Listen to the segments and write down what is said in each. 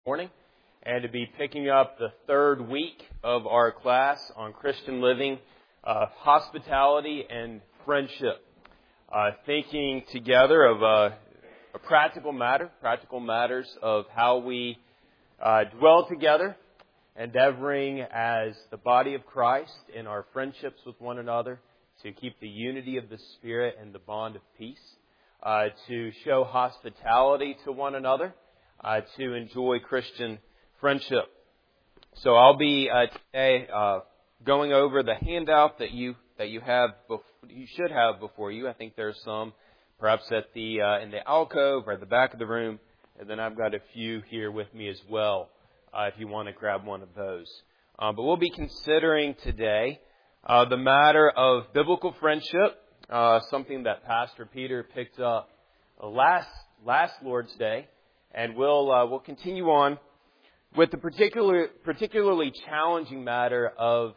morning, and to be picking up the third week of our class on Christian living, hospitality, and friendship. Thinking together of a practical matters of how we dwell together, endeavoring as the body of Christ in our friendships with one another to keep the unity of the Spirit and the bond of peace, to show hospitality to one another, to enjoy Christian friendship. So I'll be today going over the handout that you should have before you. I think there's some, perhaps at the in the alcove or at the back of the room, and then I've got a few here with me as well. If you want to grab one of those, but we'll be considering today the matter of biblical friendship, something that Pastor Peter picked up last Lord's Day, and we'll continue on with the particularly challenging matter of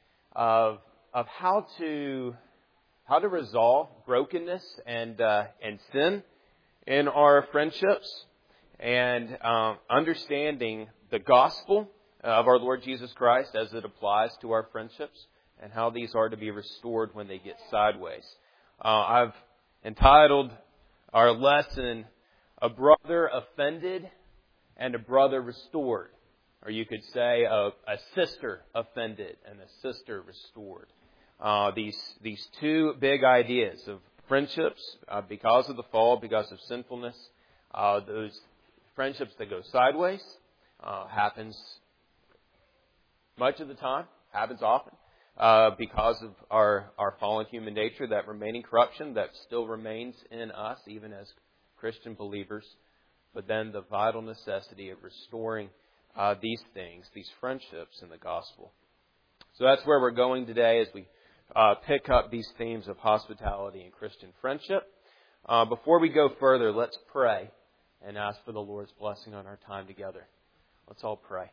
how to resolve brokenness and sin in our friendships, and understanding the gospel of our Lord Jesus Christ as it applies to our friendships, and how these are to be restored when they get sideways. I've entitled our lesson, "A Brother Offended and a Brother Restored." Or you could say a sister offended and a sister restored. These two big ideas of friendships, because of the fall, because of sinfulness, those friendships that go sideways, happens much of the time, happens often, because of our fallen human nature, that remaining corruption that still remains in us, even as Christian believers, but then the vital necessity of restoring these things, these friendships in the gospel. So that's where we're going today as we pick up these themes of hospitality and Christian friendship. Before we go further, let's pray and ask for the Lord's blessing on our time together. Let's all pray.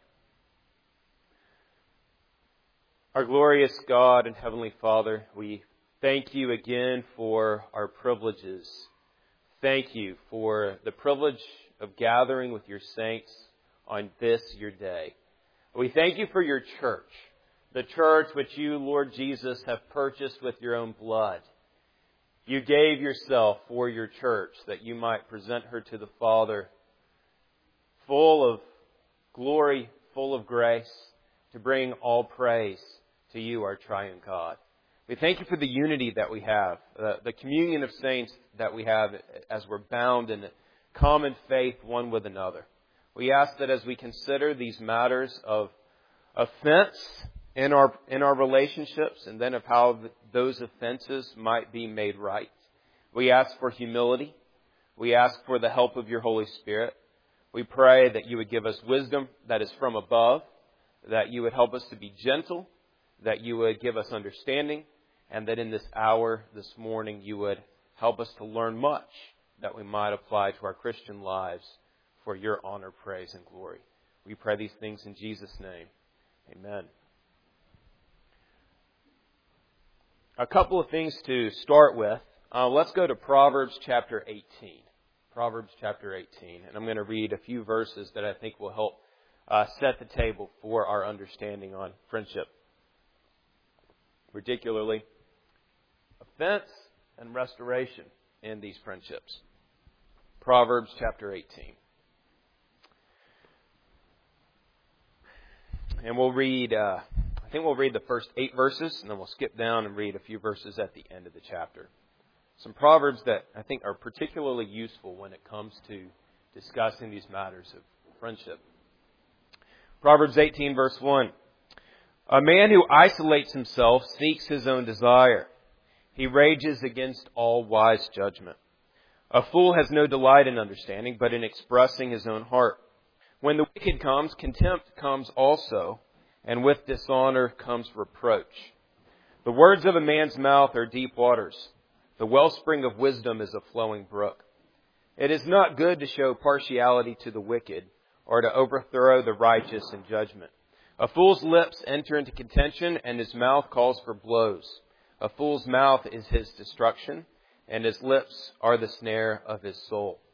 Our glorious God and Heavenly Father, we thank you again for our privileges. Thank you for the privilege of gathering with your saints on this your day. We thank you for your church, the church which you, Lord Jesus, have purchased with your own blood. You gave yourself for your church that you might present her to the Father, full of glory, full of grace, to bring all praise to you, our triune God. We thank you for the unity that we have, the communion of saints that we have as we're bound in common faith one with another. We ask that as we consider these matters of offense in our relationships, and then of how those offenses might be made right, we ask for humility. We ask for the help of your Holy Spirit. We pray that you would give us wisdom that is from above, that you would help us to be gentle, that you would give us understanding, and that in this hour, this morning, you would help us to learn much that we might apply to our Christian lives for your honor, praise, and glory. We pray these things in Jesus' name. Amen. A couple of things to start with. Let's go to Proverbs chapter 18. Proverbs chapter 18. And I'm going to read a few verses that I think will help set the table for our understanding on friendship, particularly offense and restoration in these friendships. Proverbs chapter 18. And we'll read, I think we'll read the first 8 verses, and then we'll skip down and read a few verses at the end of the chapter. Some proverbs that I think are particularly useful when it comes to discussing these matters of friendship. Proverbs 18, verse 1. A man who isolates himself seeks his own desire. He rages against all wise judgment. A fool has no delight in understanding, but in expressing his own heart. When the wicked comes, contempt comes also, and with dishonor comes reproach. The words of a man's mouth are deep waters. The wellspring of wisdom is a flowing brook. It is not good to show partiality to the wicked, or to overthrow the righteous in judgment. A fool's lips enter into contention, and his mouth calls for blows. A fool's mouth is his destruction, and his lips are the snare of his soul.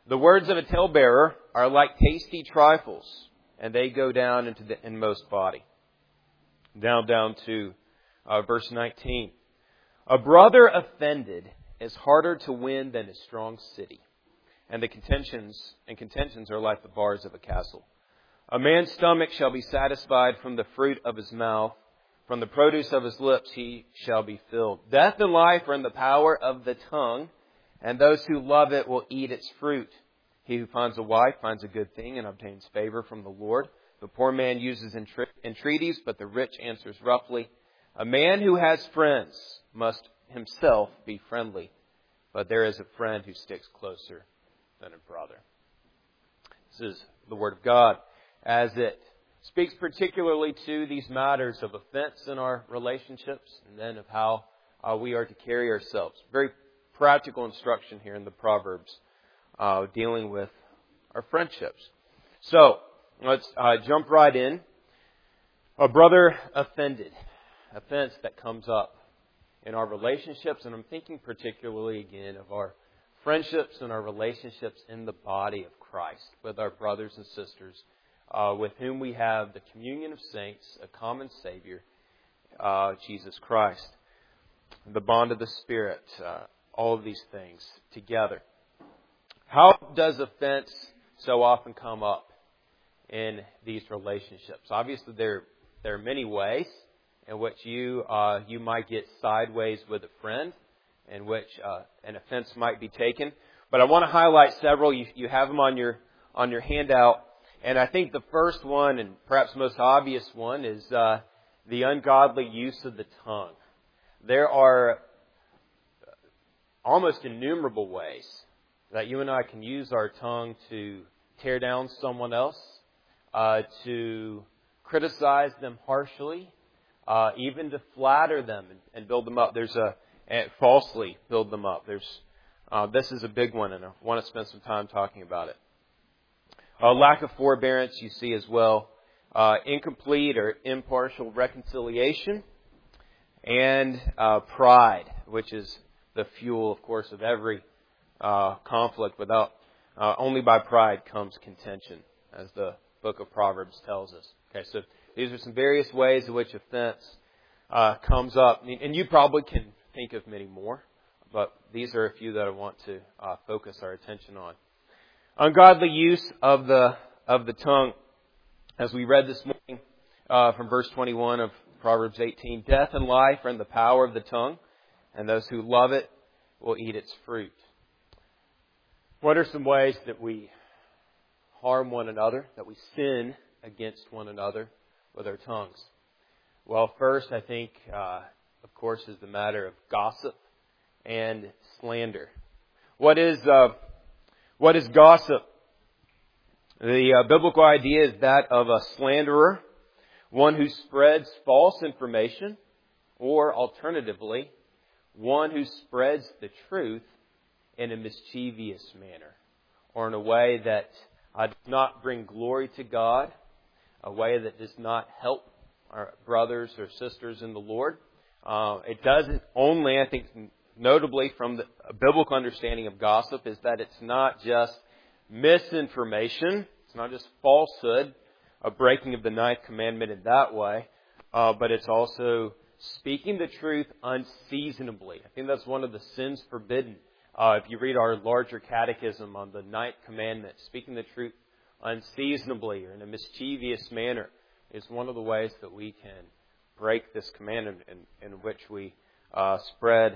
The words of a talebearer are like tasty trifles, and they go down into the inmost body. Now down to verse 19. A brother offended is harder to win than a strong city, and contentions are like the bars of a castle. A man's stomach shall be satisfied from the fruit of his mouth. From the produce of his lips he shall be filled. Death and life are in the power of the tongue, and those who love it will eat its fruit. He who finds a wife finds a good thing and obtains favor from the Lord. The poor man uses entreaties, but the rich answers roughly. A man who has friends must himself be friendly, but there is a friend who sticks closer than a brother. This is the Word of God as it speaks particularly to these matters of offense in our relationships and then of how we are to carry ourselves. Very practical instruction here in the Proverbs dealing with our friendships. So, let's jump right in. A brother offended. Offense that comes up in our relationships, and I'm thinking particularly again of our friendships and our relationships in the body of Christ with our brothers and sisters with whom we have the communion of saints, a common Savior, Jesus Christ, the bond of the Spirit, all of these things together. How does offense so often come up in these relationships? Obviously, there are many ways in which you might get sideways with a friend, in which an offense might be taken. But I want to highlight several. You have them on your handout, and I think the first one, and perhaps most obvious one, is the ungodly use of the tongue. There are almost innumerable ways that you and I can use our tongue to tear down someone else, to criticize them harshly, even to flatter them and build them up. And falsely build them up. This is a big one, and I want to spend some time talking about it. Lack of forbearance, you see as well. Incomplete or impartial reconciliation. And pride, which is the fuel, of course, of every conflict. Without only by pride comes contention, as the book of Proverbs tells us. Okay, so these are some various ways in which offense comes up. And you probably can think of many more, but these are a few that I want to focus our attention on. Ungodly use of the tongue, as we read this morning from verse 21 of Proverbs 18. Death and life are in the power of the tongue, and those who love it will eat its fruit. What are some ways that we harm one another, that we sin against one another with our tongues? Well, first, I think, of course, is the matter of gossip and slander. What is gossip? The biblical idea is that of a slanderer, one who spreads false information, or alternatively, one who spreads the truth in a mischievous manner, or in a way that does not bring glory to God, a way that does not help our brothers or sisters in the Lord. It doesn't only, I think, notably from the biblical understanding of gossip, is that it's not just misinformation, it's not just falsehood, a breaking of the ninth commandment in that way, but it's also speaking the truth unseasonably. I think that's one of the sins forbidden. If you read our larger catechism on the ninth commandment, speaking the truth unseasonably or in a mischievous manner is one of the ways that we can break this commandment in which we spread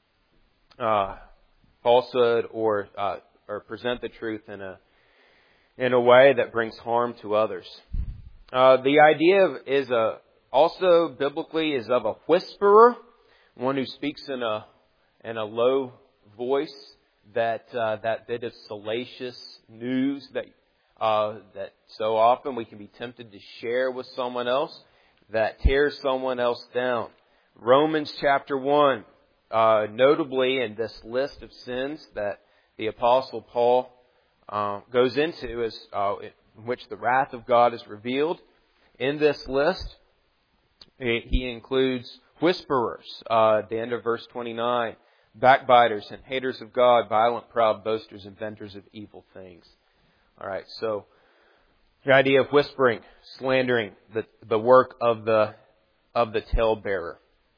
falsehood or present the truth in a way that brings harm to others. The idea is also biblically is of a whisperer, one who speaks in a low voice, that bit of salacious news that so often we can be tempted to share with someone else, that tears someone else down. Romans chapter 1, notably in this list of sins that the Apostle Paul goes into, in which the wrath of God is revealed. In this list, he includes whisperers. At the end of verse 29, backbiters and haters of God, violent, proud, boasters, inventors of evil things. All right, so the idea of whispering, slandering, the work of the talebearer.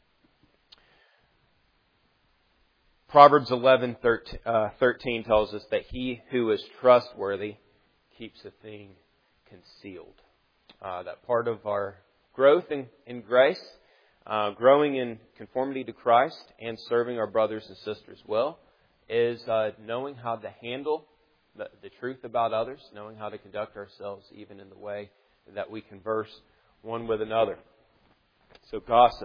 Proverbs 11:13 tells us that he who is trustworthy keeps a thing concealed. That part of our growth in grace, growing in conformity to Christ and serving our brothers and sisters well, is knowing how to handle the truth about others, knowing how to conduct ourselves even in the way that we converse one with another. So gossip.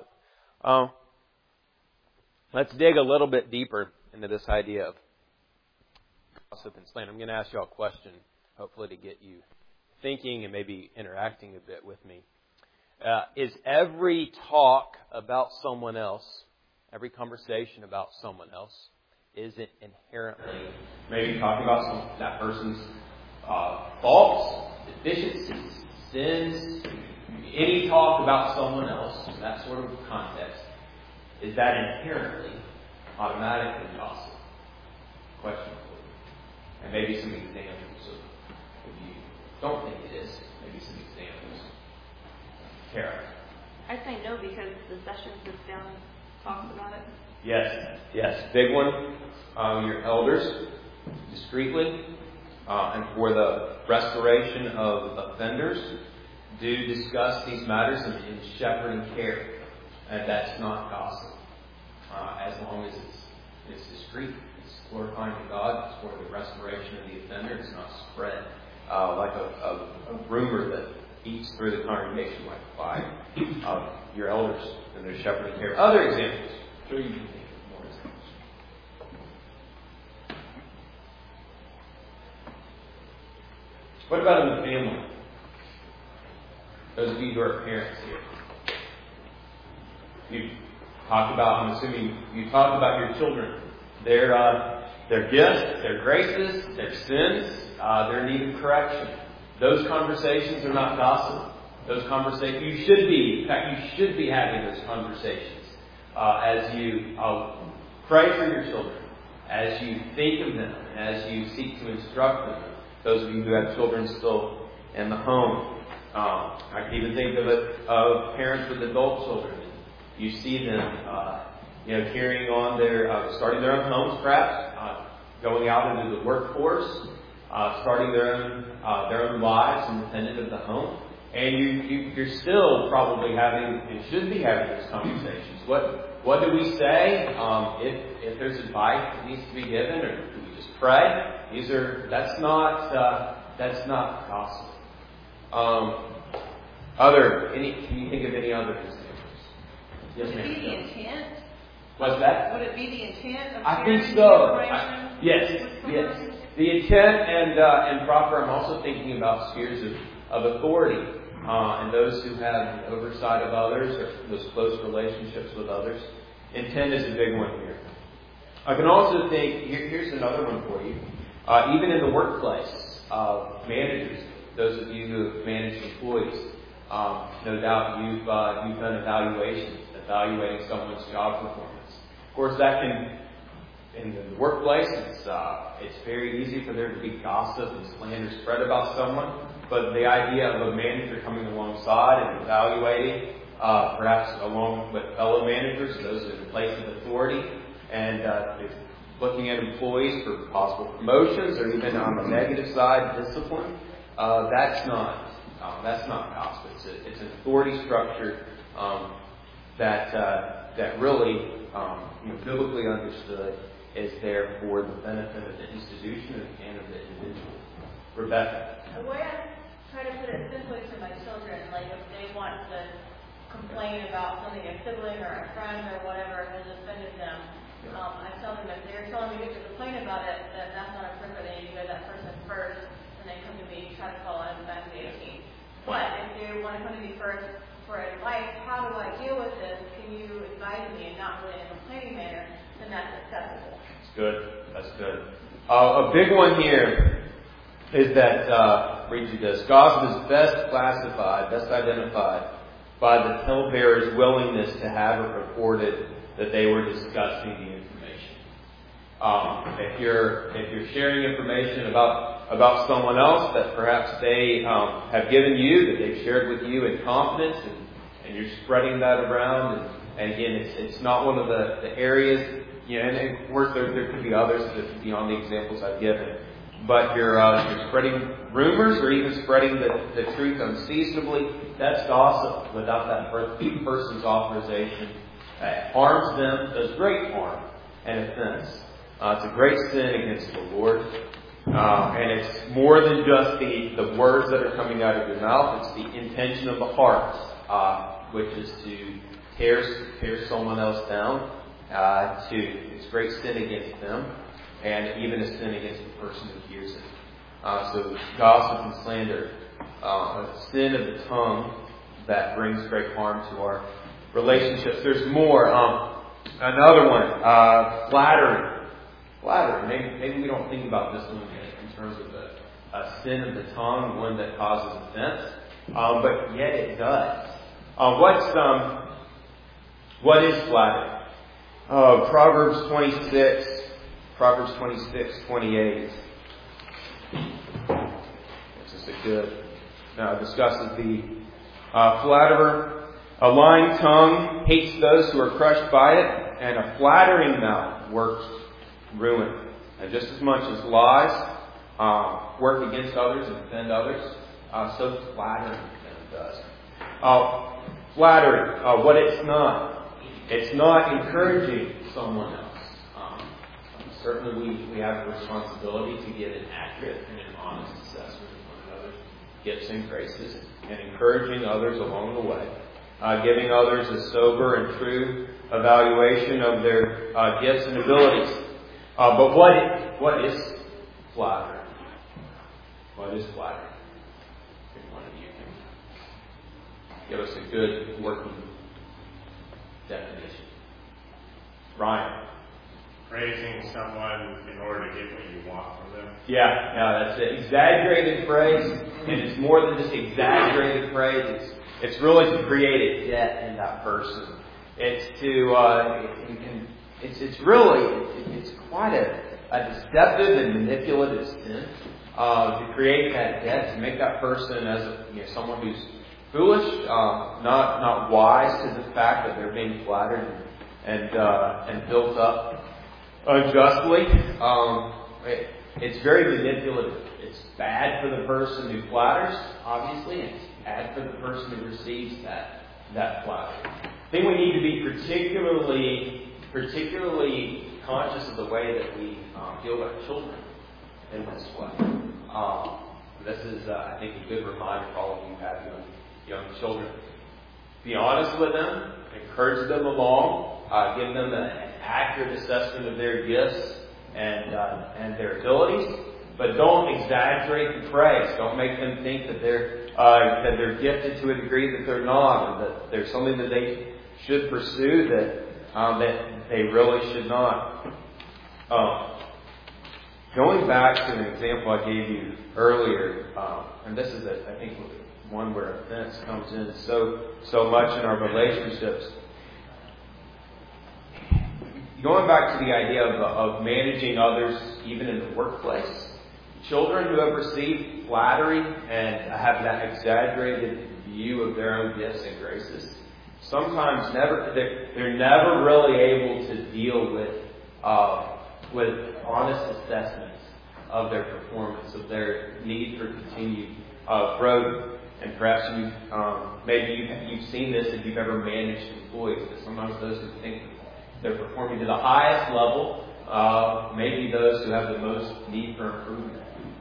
Let's dig a little bit deeper into this idea of gossip and slander. I'm going to ask you all a question, hopefully to get you thinking and maybe interacting a bit with me. Is every talk about someone else, every conversation about someone else, is it inherently maybe talking about that person's faults, deficiencies, sins, any talk about someone else, in that sort of context, is that inherently, automatically gossip? Question for you. And maybe some examples of if you don't think it is, maybe some examples. Tara. I say no because the session sits down and talks about it. Yes. Big one. Your elders, discreetly, and for the restoration of offenders, do discuss these matters in shepherding care. And that's not gossip. As long as it's discreet, it's glorifying to God, it's for the restoration of the offender, it's not spread like a rumor that eats through the congregation like a fire. Your elders and their shepherding care. Other examples. I'm sure you can think of more examples. What about in the family? Those of you who are parents here. You talk about, I'm assuming you talk about your children, their gifts, their graces, their sins, their need of correction. Those conversations are not gossip. Those conversations, you should be having those conversations as you pray for your children, as you think of them, as you seek to instruct them. Those of you who have children still in the home, I can even think of parents with adult children. You see them, carrying on starting their own homes, perhaps, going out into the workforce, starting their own lives independent of the home, and you're still probably having and should be having those conversations. What do we say if there's advice that needs to be given, or do we just pray? That's not gossip. Can you think of any other examples? Yes, Would it be the intent? What's that? Would it be the intent of I sharing think so. Yes. The intent and proper. I'm also thinking about spheres of authority and those who have oversight of others or those close relationships with others. Intent is a big one here. I can also think. Here's another one for you. Even in the workplace, managers, those of you who have managed employees, no doubt you've done evaluations. Evaluating someone's job performance. Of course, that can, in the workplace, it's very easy for there to be gossip and slander spread about someone. But the idea of a manager coming alongside and evaluating, perhaps along with fellow managers, those in the place of authority, and looking at employees for possible promotions or even on the negative side, discipline, that's not gossip. It's an authority structure. That really, biblically understood, is there for the benefit of the institution and of the individual. Rebecca. The way I try to put it simply to my children, like if they want to complain about something a sibling or a friend or whatever has offended them, I tell them if they're telling me to complain about it, then that's not appropriate. They need to go to that person first, and then come to me, try to call out back to the 18. But if they want to come to me first for advice, how do I deal with this? Can you advise me and not really in a complaining manner? Then that's acceptable. That's good. A big one here is that, read you this, gossip is best identified by the talebearer's willingness to have it reported that they were discussing the information. If you're sharing information about someone else that perhaps they have given you, that they've shared with you in confidence, and you're spreading that around, and again, it's not one of the areas, and of course there could be others that beyond the examples I've given, but you're spreading rumors or even spreading the truth unseasonably. That's gossip without that person's authorization. It harms them, does great harm and offense. It's a great sin against the Lord. And it's more than just the words that are coming out of your mouth. It's the intention of the heart, which is to tear someone else down. It's great sin against them, and even a sin against the person who hears it. So gossip and slander, a sin of the tongue that brings great harm to our relationships. There's more. Another one, flattery. Flattery. Maybe we don't think about this one in terms of a sin of the tongue, one that causes offense, but yet it does. What is flattery? Proverbs 26:28. This is a good. Discusses the flatterer. A lying tongue hates those who are crushed by it, and a flattering mouth works ruin. And just as much as lies work against others and offend others, so flattering does. Flattery, what it's not. It's not encouraging someone else. Certainly we have a responsibility to give an accurate and an honest assessment of one another's gifts and graces, and encouraging others along the way. Giving others a sober and true evaluation of their gifts and abilities. But what is flattery? What is flattery? If one of you can give us a good working definition. Ryan. Praising someone in order to get what you want from them. Yeah, that's it. Exaggerated praise, and it's more than just exaggerated praise. It's really to create a debt in that person. It's to it's quite a deceptive and manipulative sin to create that debt, to make that person as someone who's foolish, not wise to the fact that they're being flattered and built up unjustly. It's very manipulative. It's bad for the person who flatters, obviously, and it's bad for the person who receives that flattery. I think we need to be particularly conscious of the way that we deal with our children in this way. This is, I think, a good reminder for all of you who have young children. Be honest with them, encourage them along, give them an accurate assessment of their gifts and their abilities, but don't exaggerate the praise. Don't make them think that they're gifted to a degree that they're not, or that there's something that they should pursue that they really should not. Going back to an example I gave you earlier, and this is, I think, one where offense comes in so much in our relationships. Going back to the idea of managing others, even in the workplace, children who have received flattery and have that exaggerated view of their own gifts and graces, sometimes they're never really able to deal with honest assessments of their performance, of their need for continued growth. And perhaps you've seen this if you've ever managed employees, that sometimes those who think they're performing to the highest level may be those who have the most need for improvement.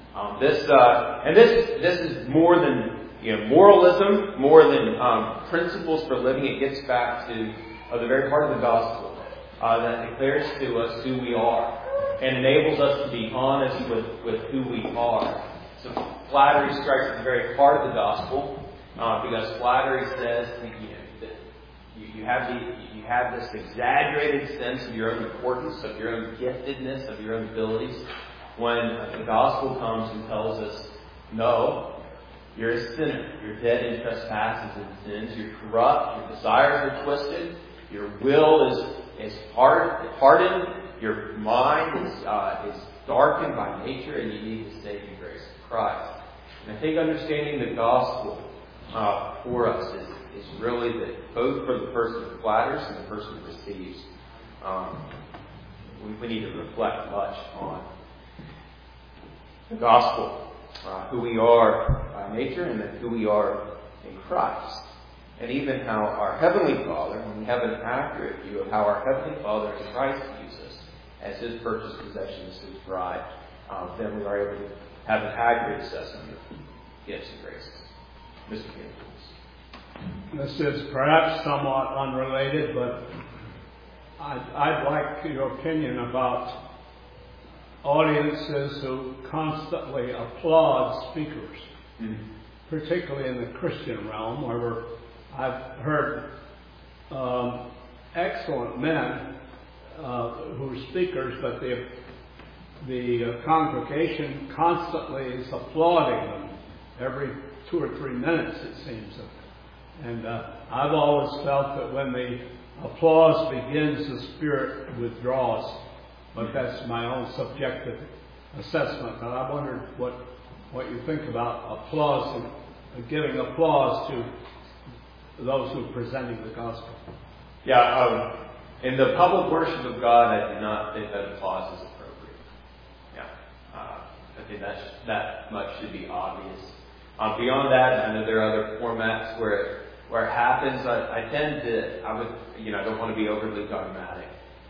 This is more than moralism, more than principles for living. It gets back to the very heart of the gospel that declares to us who we are and enables us to be honest with who we are. So flattery strikes at the very heart of the gospel because flattery says that you have this exaggerated sense of your own importance, of your own giftedness, of your own abilities. When the gospel comes and tells us, no, you're a sinner. You're dead in trespasses and sins. You're corrupt. Your desires are twisted. Your will is hardened. your mind is darkened by nature and you need the saving grace of Christ. And I think understanding the gospel for us is really that both for the person who flatters and the person who receives, we need to reflect much on the gospel, who we are by nature and then who we are in Christ. And even how our Heavenly Father, when we have an accurate view of how our Heavenly Father in Christ views us as His purchased possession, as His bride, then we are able to have an accurate assessment of gifts and graces. Mr. Campbell. This is perhaps somewhat unrelated, but I'd like your opinion about audiences who constantly applaud speakers, particularly in the Christian realm, where I've heard excellent men who are speakers, but the congregation constantly is applauding them every 2 or 3 minutes, it seems. And I've always felt that when the applause begins, the Spirit withdraws. But that's my own subjective assessment. And I wondered what you think about applause and giving applause to those who are presenting the gospel. Yeah, in the public worship of God, I do not think that applause is appropriate. Yeah, I think that much should be obvious. Beyond that, I know there are other formats where it happens. I tend to, I don't want to be overly dogmatic.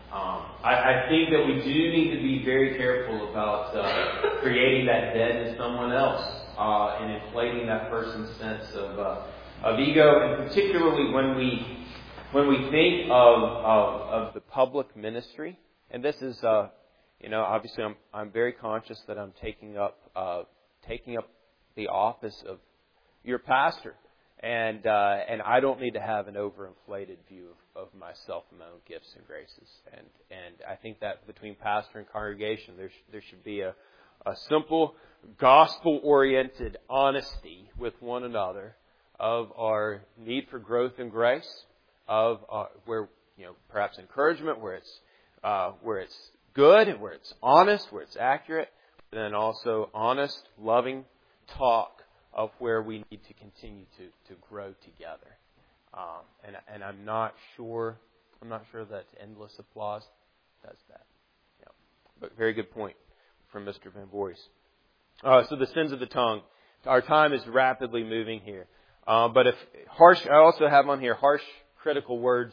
I think that we do need to be very careful about creating that dead in someone else and inflating that person's sense of ego, and particularly when we think of the public ministry. And this is, obviously I'm very conscious that I'm taking up the office of your pastor. And I don't need to have an overinflated view of myself and my own gifts and graces. And I think that between pastor and congregation, there should be a simple gospel-oriented honesty with one another of our need for growth and grace, of where perhaps encouragement, where it's good and where it's honest, where it's accurate, but then also honest, loving talk of where we need to continue to grow together. And I'm not sure that endless applause does that. Yeah. But very good point from Mr. Van Voorhis. So the sins of the tongue. Our time is rapidly moving here. But I also have on here harsh, critical words.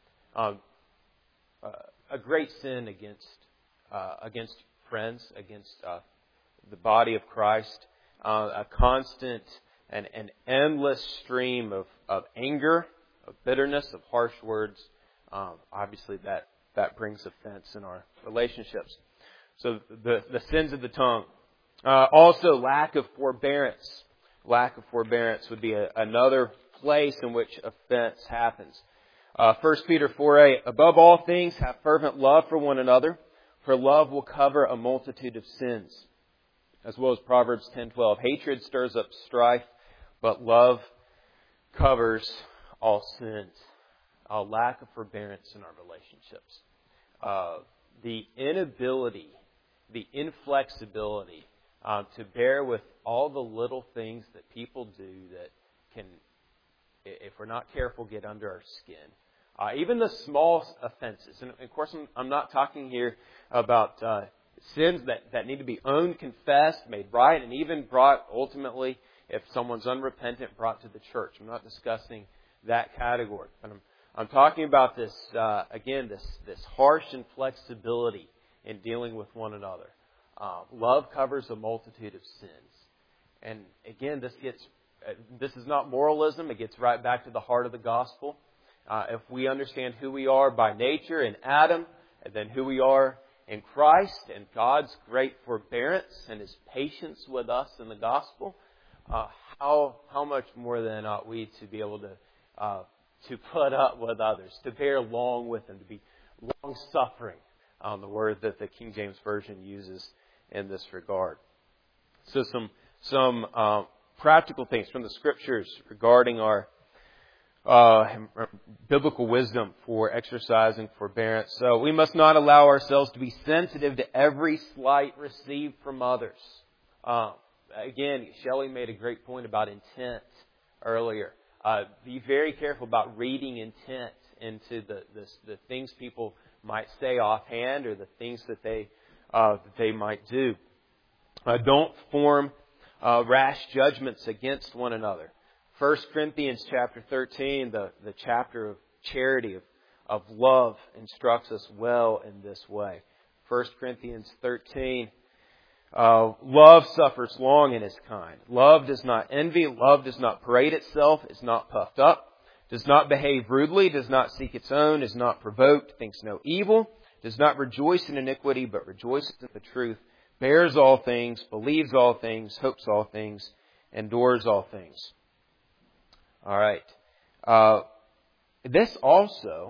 A great sin against friends, against the body of Christ. A constant and an endless stream of anger, of bitterness, of harsh words. Obviously, that brings offense in our relationships. So the sins of the tongue. Also, lack of forbearance. Lack of forbearance would be another place in which offense happens. 1 Peter 4:8, above all things, have fervent love for one another, for love will cover a multitude of sins. As well as Proverbs 10:12, hatred stirs up strife, but love covers all sins. A lack of forbearance in our relationships. The inability, the inflexibility to bear with all the little things that people do that can, if we're not careful, get under our skin. Even the small offenses. And of course, I'm not talking here about sins that need to be owned, confessed, made right, and even brought ultimately, if someone's unrepentant, brought to the church. I'm not discussing that category. But I'm talking about this, again, this harsh inflexibility in dealing with one another. Love covers a multitude of sins. And again, this is not moralism. It gets right back to the heart of the gospel. If we understand who we are by nature in Adam, and then who we are in Christ and God's great forbearance and His patience with us in the gospel, how much more then ought we to be able to put up with others, to bear long with them, to be long-suffering, the word that the King James Version uses in this regard. So some practical things from the Scriptures regarding our biblical wisdom for exercising forbearance. So we must not allow ourselves to be sensitive to every slight received from others. Again, Shelley made a great point about intent earlier. Be very careful about reading intent into the things people might say offhand or the things that they might do. Don't form rash judgments against one another. 1 Corinthians chapter 13, the chapter of charity, of love, instructs us well in this way. 1 Corinthians 13, love suffers long and is kind. Love does not envy. Love does not parade itself, is not puffed up, does not behave rudely, does not seek its own, is not provoked, thinks no evil, does not rejoice in iniquity, but rejoices in the truth, bears all things, believes all things, hopes all things, endures all things. All right. This also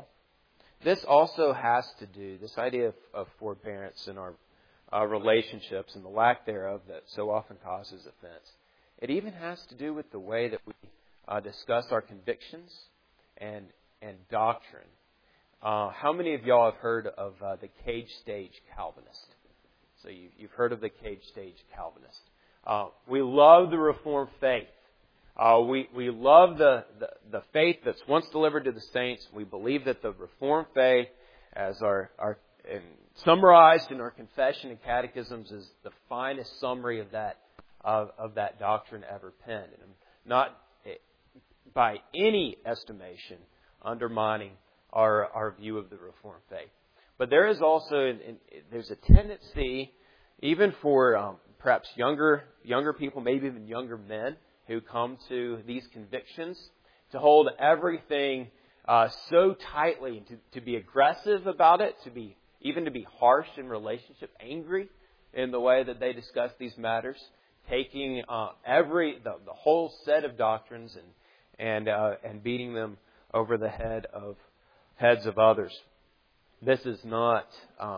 has to do, this idea of forbearance in our relationships and the lack thereof that so often causes offense. It even has to do with the way that we discuss our convictions and doctrine. How many of y'all have heard of the cage stage Calvinist? So you've heard of the cage stage Calvinist. We love the Reformed faith. We love the faith that's once delivered to the saints. We believe that the Reformed faith, as summarized in our confession and catechisms, is the finest summary of that doctrine ever penned. And I'm not, by any estimation, undermining our view of the Reformed faith. But there is also there's a tendency, even for perhaps younger people, maybe even younger men, who come to these convictions, to hold everything so tightly, and to be aggressive about it, to be harsh in relationship, angry in the way that they discuss these matters, taking the whole set of doctrines and beating them over the heads of others. This is not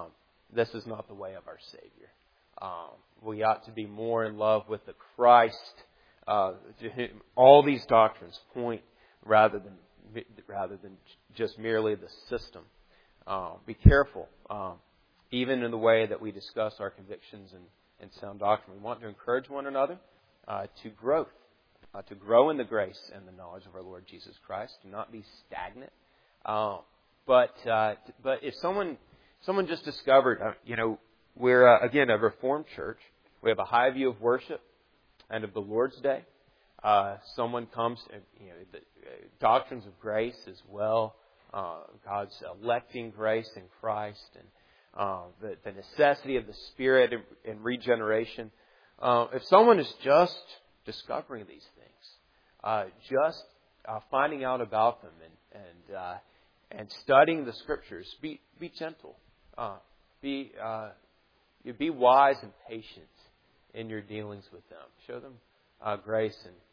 the way of our Savior. We ought to be more in love with the Christ. To whom all these doctrines point, rather than just merely the system. Be careful, even in the way that we discuss our convictions and sound doctrine. We want to encourage one another to grow in the grace and the knowledge of our Lord Jesus Christ, to not be stagnant. But if someone just discovered, we're again a Reformed church. We have a high view of worship and of the Lord's Day. Someone comes, the doctrines of grace as well, God's electing grace in Christ, and the necessity of the Spirit and regeneration. If someone is just discovering these things, just finding out about them and studying the Scriptures, be gentle, be wise and patient in your dealings with them. Show them grace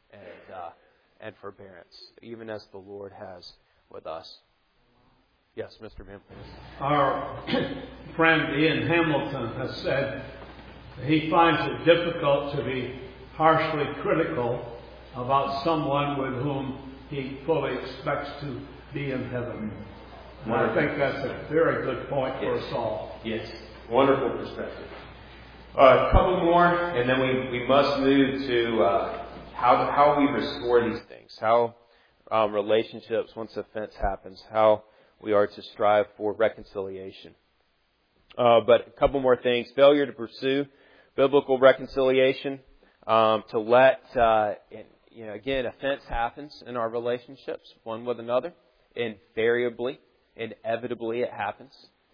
and forbearance, even as the Lord has with us. Yes, Mr. Mann, please. Our friend Ian Hamilton has said he finds it difficult to be harshly critical about someone with whom he fully expects to be in heaven. And I think that's a very good point for us all. Yes, wonderful perspective. A couple more, and then we must move to how we restore these things, how relationships, once offense happens, how we are to strive for reconciliation. But a couple more things. Failure to pursue biblical reconciliation, to let, again, offense happens in our relationships, one with another. Inevitably it happens.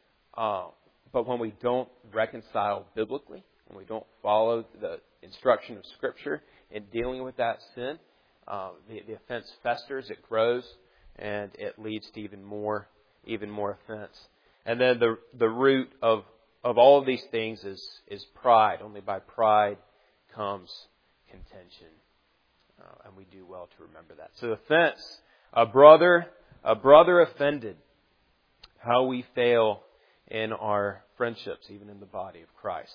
But when we don't reconcile biblically, when we don't follow the instruction of Scripture in dealing with that sin, the offense festers, it grows, and it leads to even more offense. And then the root of all of these things is pride. Only by pride comes contention, and we do well to remember that. So offense, a brother offended. How we fail in our friendships, even in the body of Christ.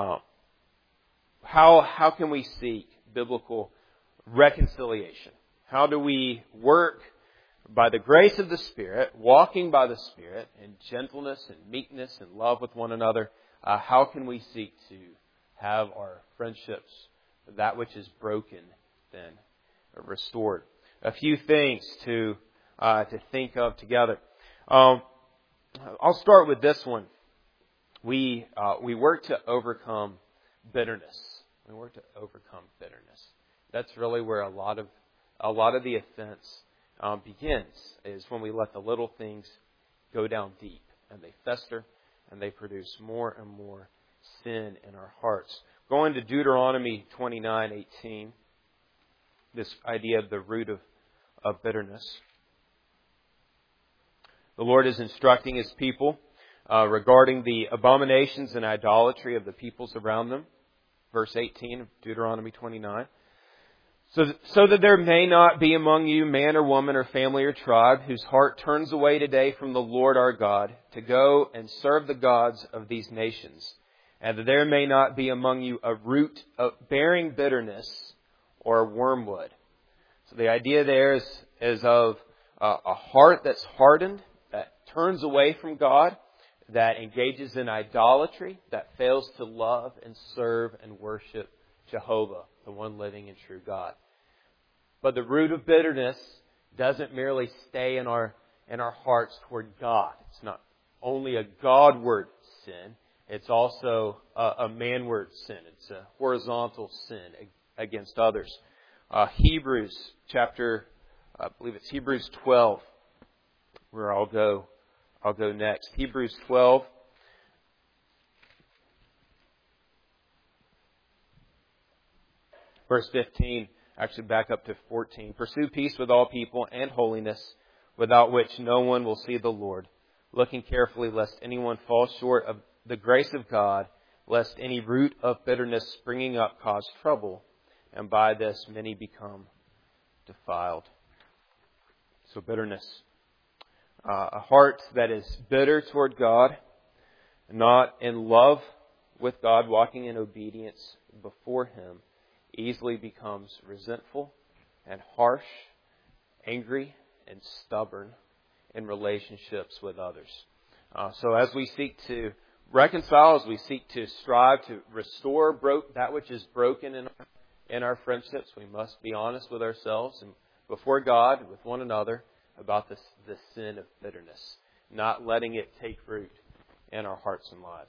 How can we seek biblical reconciliation? How do we work by the grace of the Spirit, walking by the Spirit in gentleness and meekness and love with one another? How can we seek to have our friendships, that which is broken, then restored? A few things to think of together. I'll start with this one. We work to overcome bitterness. We work to overcome bitterness. That's really where a lot of the offense begins, is when we let the little things go down deep and they fester and they produce more and more sin in our hearts. Going to Deuteronomy 29:18, this idea of the root of bitterness. The Lord is instructing His people regarding the abominations and idolatry of the peoples around them. Verse 18 of Deuteronomy 29. So that there may not be among you man or woman or family or tribe whose heart turns away today from the Lord our God to go and serve the gods of these nations, and that there may not be among you a root bearing bitterness or wormwood. So the idea there is of a heart that's hardened, that turns away from God, that engages in idolatry, that fails to love and serve and worship Jehovah, the one living and true God. But the root of bitterness doesn't merely stay in our hearts toward God. It's not only a Godward sin, it's also a manward sin. It's a horizontal sin against others. Hebrews chapter, I believe it's Hebrews 12, where I'll go next. Hebrews 12. Verse 15, actually back up to 14. Pursue peace with all people and holiness, without which no one will see the Lord. Looking carefully lest anyone fall short of the grace of God, lest any root of bitterness springing up cause trouble, and by this many become defiled. So bitterness. A heart that is bitter toward God, not in love with God, walking in obedience before Him, easily becomes resentful and harsh, angry and stubborn in relationships with others. So as we seek to reconcile, as we seek to strive to restore that which is broken in our friendships, we must be honest with ourselves and before God, with one another, about the sin of bitterness, not letting it take root in our hearts and lives.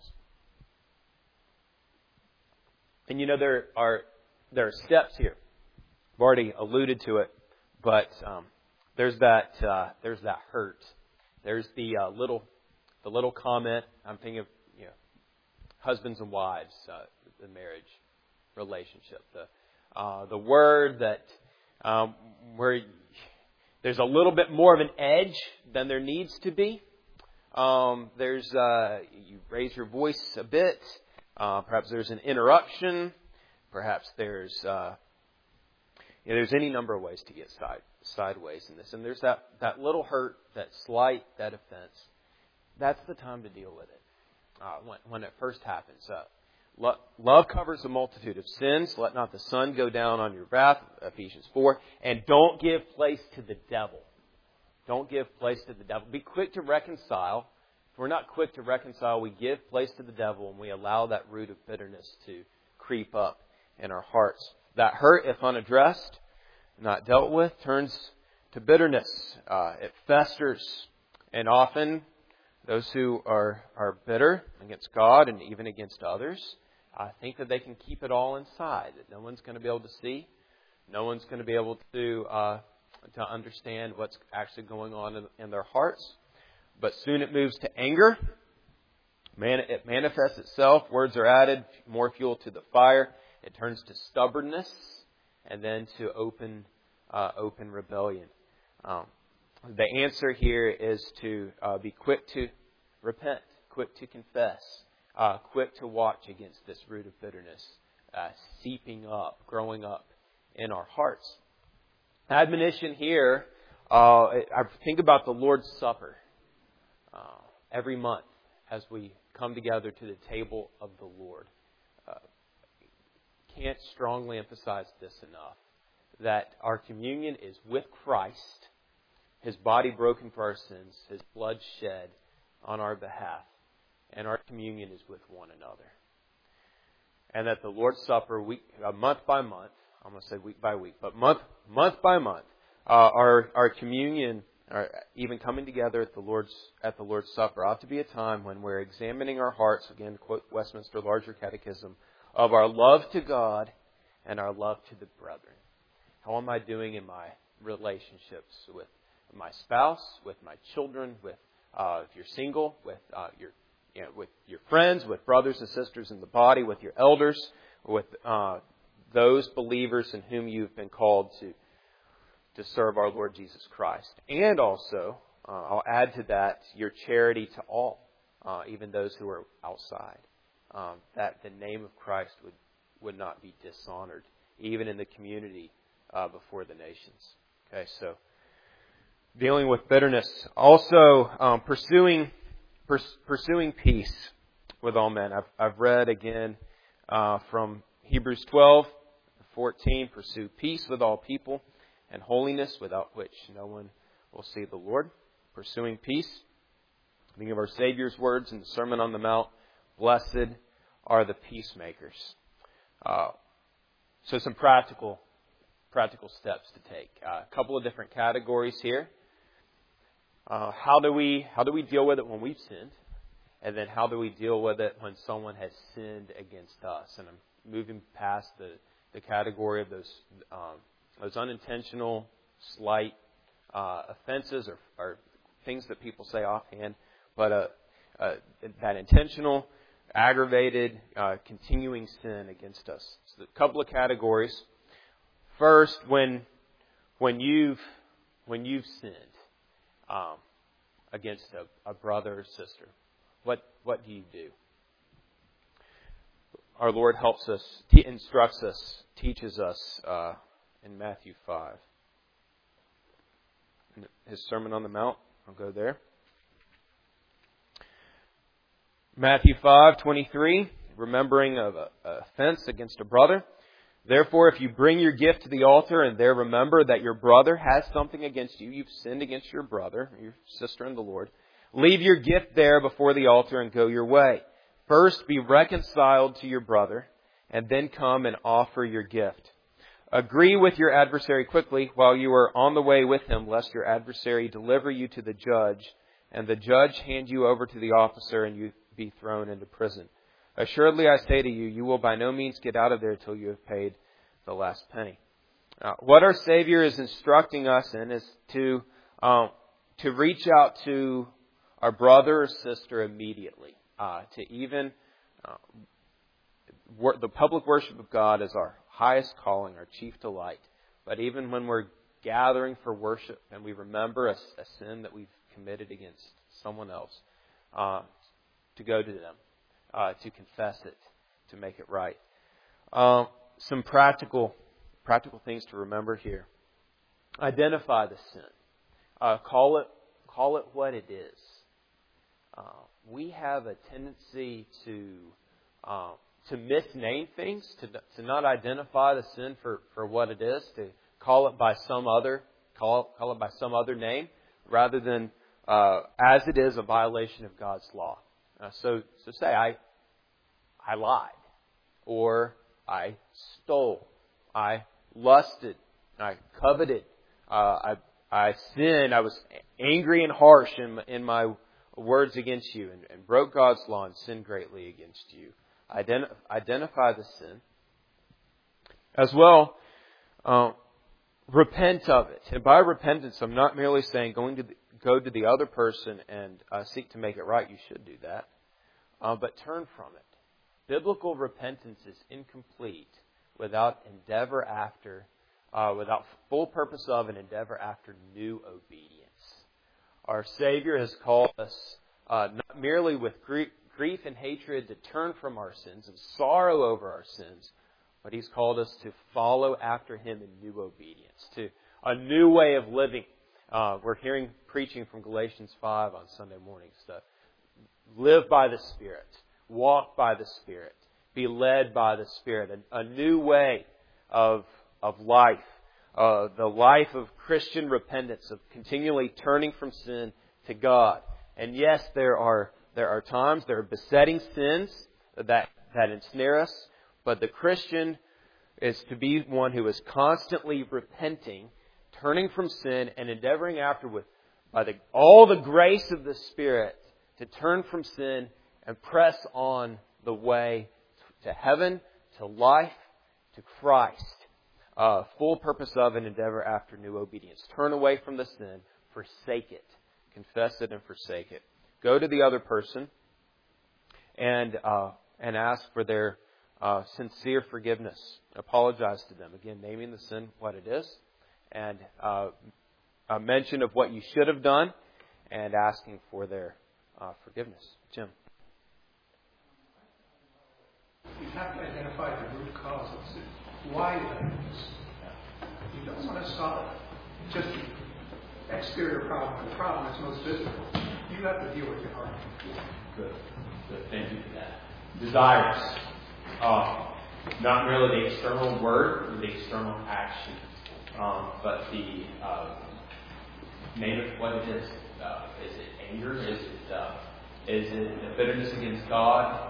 And there are steps here. I've already alluded to it, but there's that hurt. There's the little comment. I'm thinking of husbands and wives, the marriage relationship. The word that where there's a little bit more of an edge than there needs to be. There's you raise your voice a bit. Perhaps there's an interruption. Perhaps there's any number of ways to get sideways in this. And there's that little hurt, that slight, that offense. That's the time to deal with it. When it first happens. Love covers a multitude of sins. Let not the sun go down on your wrath, Ephesians 4. And don't give place to the devil. Don't give place to the devil. Be quick to reconcile. If we're not quick to reconcile, we give place to the devil and we allow that root of bitterness to creep up in our hearts. That hurt, if unaddressed, not dealt with, turns to bitterness. It festers. And often, those who are bitter against God and even against others, think that they can keep it all inside, that no one's going to be able to see. No one's going to be able to understand what's actually going on in their hearts. But soon it moves to anger. It manifests itself. Words are added, more fuel to the fire. It turns to stubbornness and then to open rebellion. The answer here is to be quick to repent, quick to confess, quick to watch against this root of bitterness seeping up, growing up in our hearts. Admonition here, I think about the Lord's Supper every month as we come together to the table of the Lord. Can't strongly emphasize this enough, that our communion is with Christ, His body broken for our sins, His blood shed on our behalf, and our communion is with one another. And that the Lord's Supper, month by month, I'm going to say week by week, but month by month, our communion, even coming together at the Lord's Supper, ought to be a time when we're examining our hearts, again to quote Westminster Larger Catechism, of our love to God and our love to the brethren. How am I doing in my relationships with my spouse, with my children, with if you're single, with your friends, with brothers and sisters in the body, with your elders, with those believers in whom you've been called to serve our Lord Jesus Christ. And also, I'll add to that, your charity to all, even those who are outside. That the name of Christ would not be dishonored, even in the community before the nations. Okay, so dealing with bitterness. Also, pursuing peace with all men. I've read again from Hebrews 12:14, pursue peace with all people and holiness, without which no one will see the Lord. Pursuing peace. Think of our Savior's words in the Sermon on the Mount, blessed are the peacemakers. So some practical steps to take. A couple of different categories here. How do we deal with it when we've sinned? And then how do we deal with it when someone has sinned against us? And I'm moving past the category of those unintentional, slight offenses or things that people say offhand, but that intentional, aggravated, continuing sin against us. So a couple of categories. First, when you've sinned against a brother or sister, what do you do? Our Lord helps us, instructs us, teaches us in Matthew 5. In His Sermon on the Mount, I'll go there. Matthew 5:23, remembering of an offense against a brother. Therefore, if you bring your gift to the altar and there remember that your brother has something against you, you've sinned against your brother, your sister in the Lord, leave your gift there before the altar and go your way. First, be reconciled to your brother, and then come and offer your gift. Agree with your adversary quickly while you are on the way with him, lest your adversary deliver you to the judge, and the judge hand you over to the officer, and you be thrown into prison. Assuredly, I say to you, you will by no means get out of there till you have paid the last penny. What our Savior is instructing us in is to reach out to our brother or sister immediately. To even the public worship of God is our highest calling, our chief delight. But even when we're gathering for worship and we remember a sin that we've committed against someone else, to go to them, to confess it, to make it right. Some practical things to remember here. Identify the sin. Call it what it is. We have a tendency to misname things, to not identify the sin for what it is, to call it by some other name, rather than as it is a violation of God's law. So say I lied, or I stole, I lusted, I coveted, I sinned, I was angry and harsh in my words against you, and broke God's law and sinned greatly against you. Identify the sin. As well, repent of it. And by repentance, I'm not merely saying go to the other person and seek to make it right. You should do that. But turn from it. Biblical repentance is incomplete without full purpose of an endeavor after new obedience. Our Savior has called us not merely with grief and hatred to turn from our sins and sorrow over our sins, but He's called us to follow after Him in new obedience, to a new way of living. We're hearing preaching from Galatians 5 on Sunday mornings. To live by the Spirit, walk by the Spirit, be led by the Spirit. A new way of life, the life of Christian repentance, of continually turning from sin to God. And yes, there are times, there are besetting sins that ensnare us, but the Christian is to be one who is constantly repenting, turning from sin, and endeavoring afterward by all the grace of the Spirit to turn from sin and press on the way to heaven, to life, to Christ. Full purpose of and endeavor after new obedience. Turn away from the sin, forsake it, confess it, and forsake it. Go to the other person and ask for their sincere forgiveness. Apologize to them. Again, naming the sin what it is, and a mention of what you should have done, and asking for their forgiveness. Jim. You have to identify the root cause of sin. Why that is. You don't want to solve just the exterior problem. The problem is most visible. You have to deal with your heart. Good. Thank you for that. Desires. Not merely the external word or the external action, but the name it what it is. Is it anger? Is it the bitterness against God?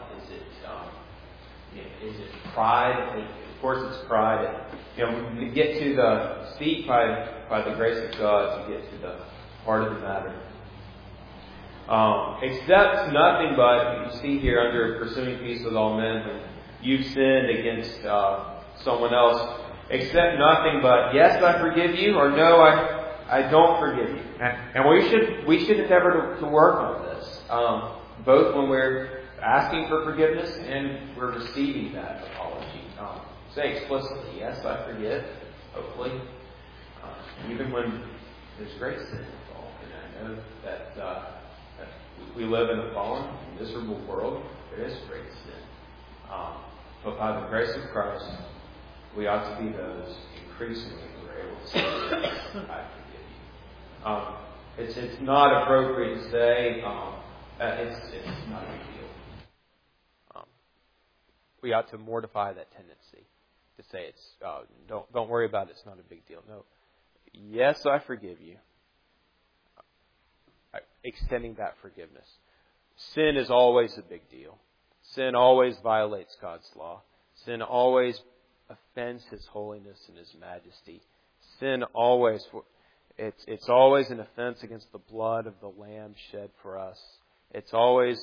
Is it pride? Of course, it's pride. We get to the seek by the grace of God to get to the heart of the matter. Accept nothing but, you see here under pursuing peace with all men, when you've sinned against someone else, accept nothing but, yes, I forgive you, or no, I don't forgive you. And we should endeavor to work on this, both when we're asking for forgiveness and we're receiving that apology. Say explicitly, yes, I forgive, hopefully, even when there's great sin involved. And I know that we live in a fallen, miserable world. There is great sin. But by the grace of Christ, we ought to be those increasingly who are able to say, I forgive you. It's not appropriate to say, it's not a big deal. We ought to mortify that tendency to say don't worry about it, it's not a big deal. No. Yes, I forgive you. Extending that forgiveness. Sin is always a big deal. Sin always violates God's law. Sin always offends His holiness and His majesty. Sin always, it's always an offense against the blood of the Lamb shed for us. It's always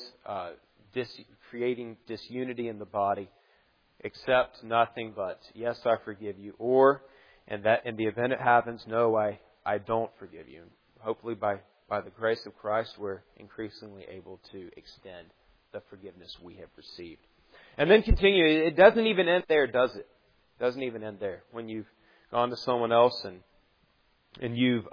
creating disunity in the body. Accept nothing but, yes, I forgive you. Or, and that in the event it happens, no, I don't forgive you. Hopefully by the grace of Christ, we're increasingly able to extend the forgiveness we have received. And then continue. It doesn't even end there, does it? It doesn't even end there. When you've gone to someone else and you've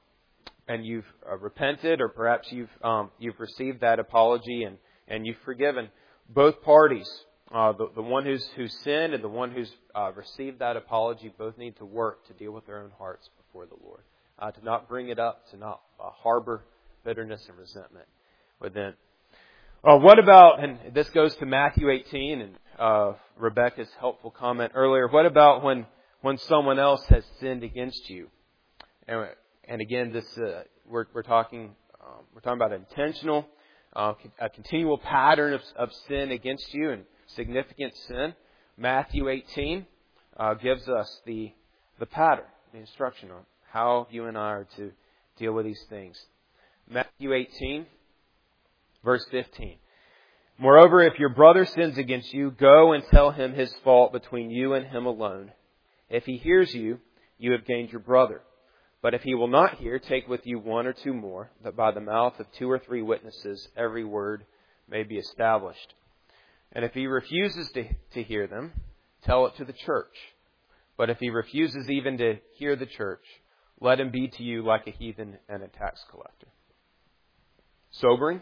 repented, or perhaps you've received that apology and you've forgiven both parties. The one who's sinned and the one who's received that apology both need to work to deal with their own hearts before the Lord. To not bring it up, to not harbor bitterness and resentment within. What about, and this goes to Matthew 18 and Rebecca's helpful comment earlier, what about when someone else has sinned against you? And again, this we're talking about intentional, a continual pattern of sin against you and significant sin. Matthew 18 gives us the pattern, the instruction on how you and I are to deal with these things. Matthew 18, verse 15. Moreover, if your brother sins against you, go and tell him his fault between you and him alone. If he hears you, you have gained your brother. But if he will not hear, take with you one or two more, that by the mouth of 2 or 3 witnesses every word may be established. And if he refuses to hear them, tell it to the church. But if he refuses even to hear the church, let him be to you like a heathen and a tax collector. Sobering.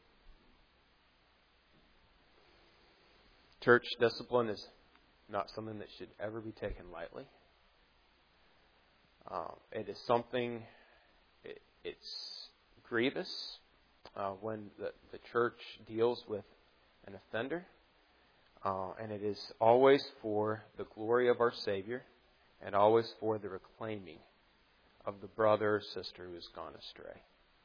Church discipline is not something that should ever be taken lightly. It is something, it's grievous when the church deals with an offender. And it is always for the glory of our Savior and always for the reclaiming of the brother or sister who has gone astray.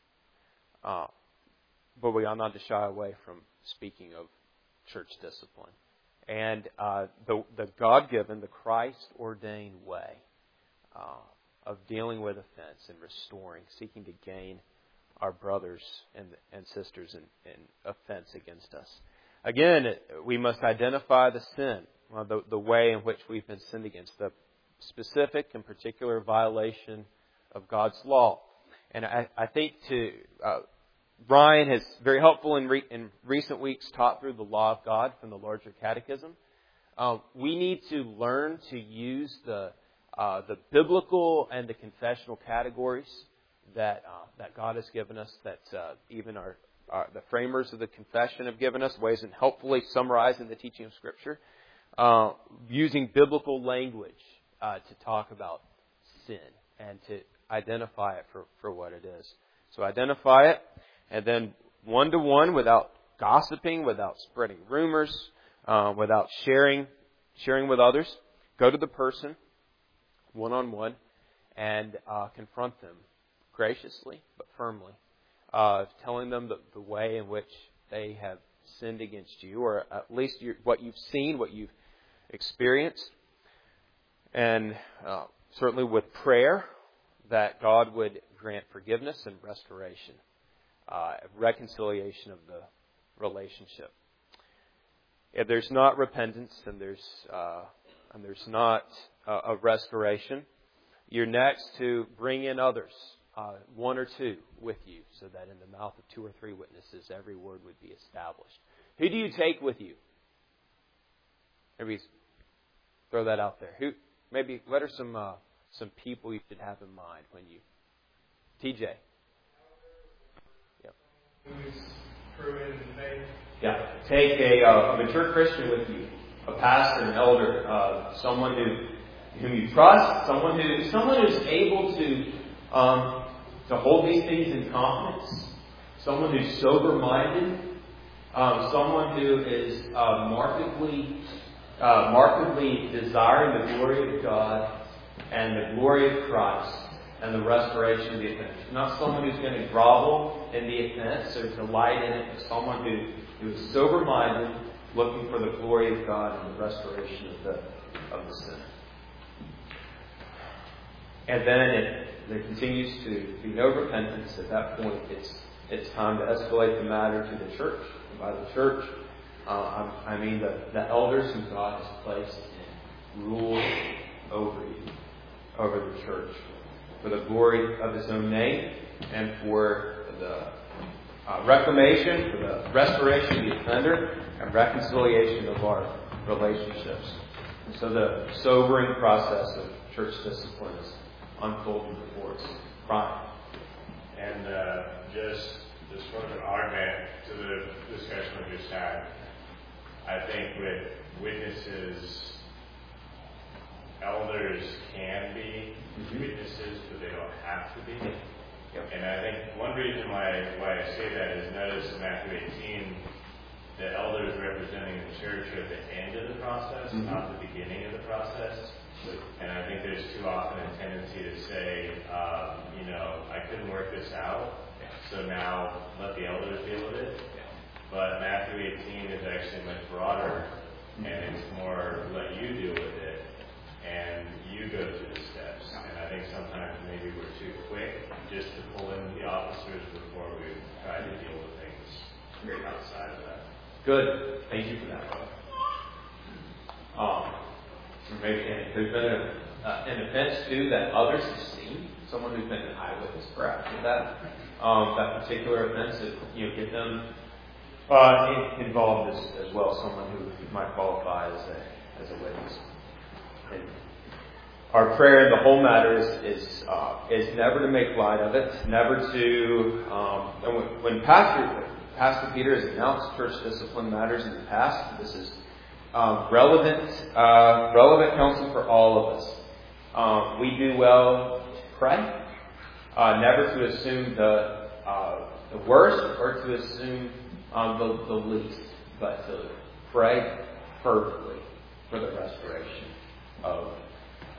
But we are not to shy away from speaking of church discipline. And the God-given, the Christ-ordained way of dealing with offense and restoring, seeking to gain our brothers and sisters in offense against us. Again, we must identify the sin, the way in which we've been sinned against, the specific and particular violation of God's law. And I think Ryan has very helpful in recent weeks taught through the law of God from the larger catechism. We need to learn to use the biblical and the confessional categories that God has given us, that even the framers of the confession have given us, ways in helpfully summarizing the teaching of Scripture, using biblical language to talk about sin and to identify it for what it is. So identify it, and then one-to-one, without gossiping, without spreading rumors, without sharing with others, go to the person one-on-one and confront them graciously but firmly, telling them the way in which they have sinned against you, or at least what you've seen, what you've experienced, and certainly with prayer that God would grant forgiveness and restoration, reconciliation of the relationship. If there's not repentance and there's not a restoration, you're next to bring in others, one or two with you, so that in the mouth of 2 or 3 witnesses every word would be established. Who do you take with you? Maybe throw that out there. What are some people you should have in mind when you... TJ. Yep. Who's proven in faith. Yeah. Take a mature Christian with you, a pastor, an elder, someone whom you trust, someone who's able to hold these things in confidence, someone who's sober-minded, someone who is markedly desiring the glory of God and the glory of Christ and the restoration of the offense. Not someone who's going to grovel in the offense or delight in it, but someone who is sober-minded, looking for the glory of God and the restoration of the sin. And then if there continues to be no repentance, at that point it's time to escalate the matter to the church. And by the church, I mean the elders who God has placed in rule over you, over the church, for the glory of His own name and for the reclamation, for the restoration of the offender and reconciliation of our relationships. And so the sobering process of church discipline is unfolding before us. Brian. And just for an augment to the discussion we just had, I think with witnesses, elders can be witnesses, but they don't have to be. Yep. And I think one reason why I say that is notice in Matthew 18, the elders representing the church are at the end of the process, not the beginning of the process. And I think there's too often a tendency to say, I couldn't work this out, so now let the elders deal with it. But Matthew 18 is actually much broader, and it's more let you deal with it, and you go through the steps. And I think sometimes maybe we're too quick just to pull in the officers before we try to deal with things outside of that. Good. Thank you for that. Maybe there's been an offense too that others have seen. Someone who's been an eyewitness, perhaps, of that particular offense. That get them involved as well. Someone who might qualify as a witness. And our prayer in the whole matter is never to make light of it. Never to when Pastor Peter has announced church discipline matters in the past, this is relevant counsel for all of us. We do well to pray, never to assume the worst or to assume the least, but to pray fervently for the restoration of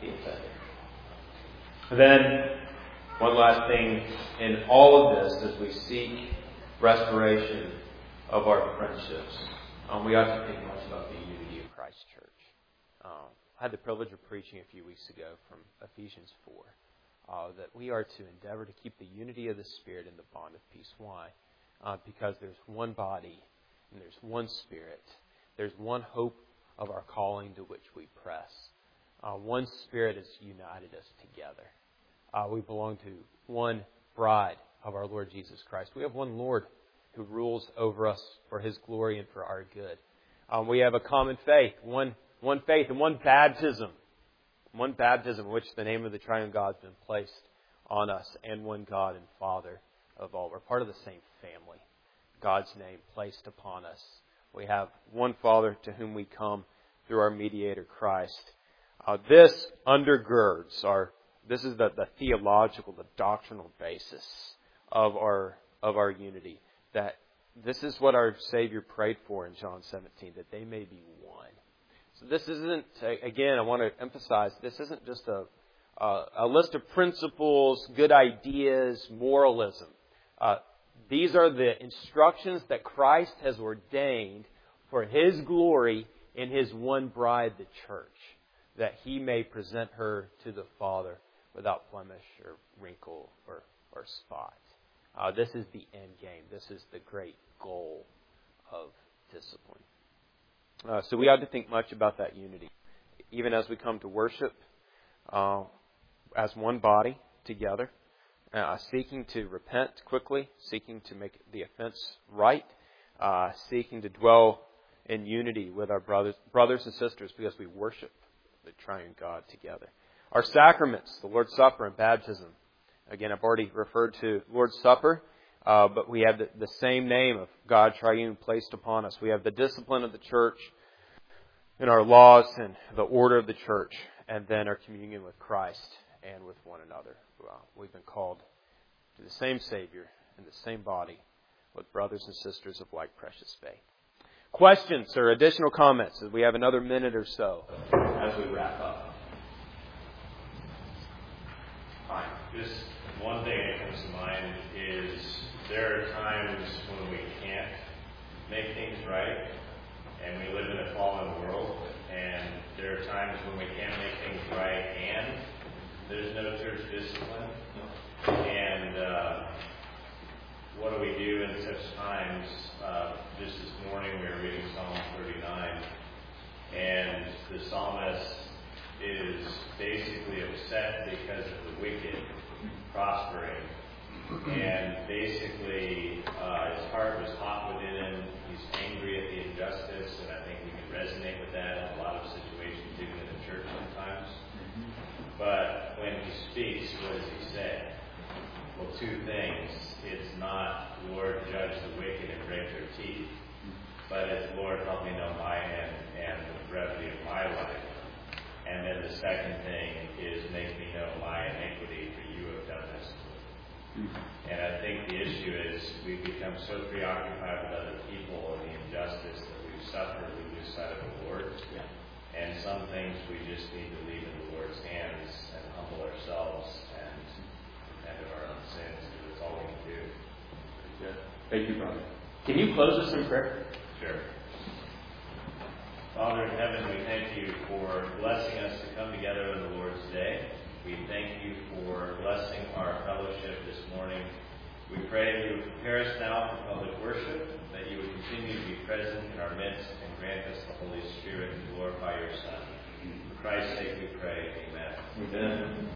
the offender. And then, one last thing, in all of this, as we seek restoration of our friendships, we ought to think much about the unity of Christ's church. I had the privilege of preaching a few weeks ago from Ephesians 4, that we are to endeavor to keep the unity of the Spirit in the bond of peace. Why? Because there's one body and there's one Spirit. There's one hope of our calling to which we press. One Spirit has united us together. We belong to one bride of our Lord Jesus Christ. We have one Lord who rules over us for His glory and for our good. We have a common faith, one faith and one baptism. One baptism in which the name of the Triune God has been placed on us, and one God and Father of all. We're part of the same family. God's name placed upon us. We have one Father to whom we come through our mediator Christ. This undergirds this is the theological, the doctrinal basis of our unity. That this is what our Savior prayed for in John 17, that they may be one. So this isn't, again, I want to emphasize, this isn't just a list of principles, good ideas, moralism. These are the instructions that Christ has ordained for His glory in His one bride, the church, that He may present her to the Father without blemish or wrinkle or spot. This is the end game. This is the great goal of discipline. So we ought to think much about that unity. Even as we come to worship as one body together, seeking to repent quickly, seeking to make the offense right, seeking to dwell in unity with our brothers and sisters because we worship the Triune God together. Our sacraments, the Lord's Supper and baptism. Again, I've already referred to Lord's Supper, but we have the same name of God Triune placed upon us. We have the discipline of the church in our laws and the order of the church, and then our communion with Christ and with one another. We've been called to the same Savior in the same body with brothers and sisters of like precious faith. Questions or additional comments as we have another minute or so as we wrap up. Fine. Just one thing that comes to mind is there are times when we can't make things right, and we live in a fallen world, and there are times when we can't make things right, and there's no church discipline. And what do we do in such times? Just this morning we were reading Psalm 39, and the psalmist is basically upset because of the wicked prospering. And basically, his heart was hot within him. He's angry at the injustice, and I think we can resonate with that in a lot of situations, even in the church sometimes. But when he speaks, what does he say? Well, two things. It's not, Lord, judge the wicked and break their teeth, but it's, Lord, help me know my end and the brevity of my life. And then the second thing is, make me know my iniquity, for you have done this. And I think the issue is we've become so preoccupied with other people and the injustice that we've suffered, we lose sight of the Lord. Yeah. And some things we just need to leave in the Lord's hands and humble ourselves and repent of our own sins, because it's all we can do. Good. Thank you, brother. Can you close us in prayer? Sure. Father in heaven, we thank you for blessing us to come together on the Lord's Day. We thank you for blessing our fellowship this morning. We pray that you would prepare us now for public worship, that you would continue to be present in our midst and grant us the Holy Spirit to glorify your Son. For Christ's sake we pray. Amen. Amen.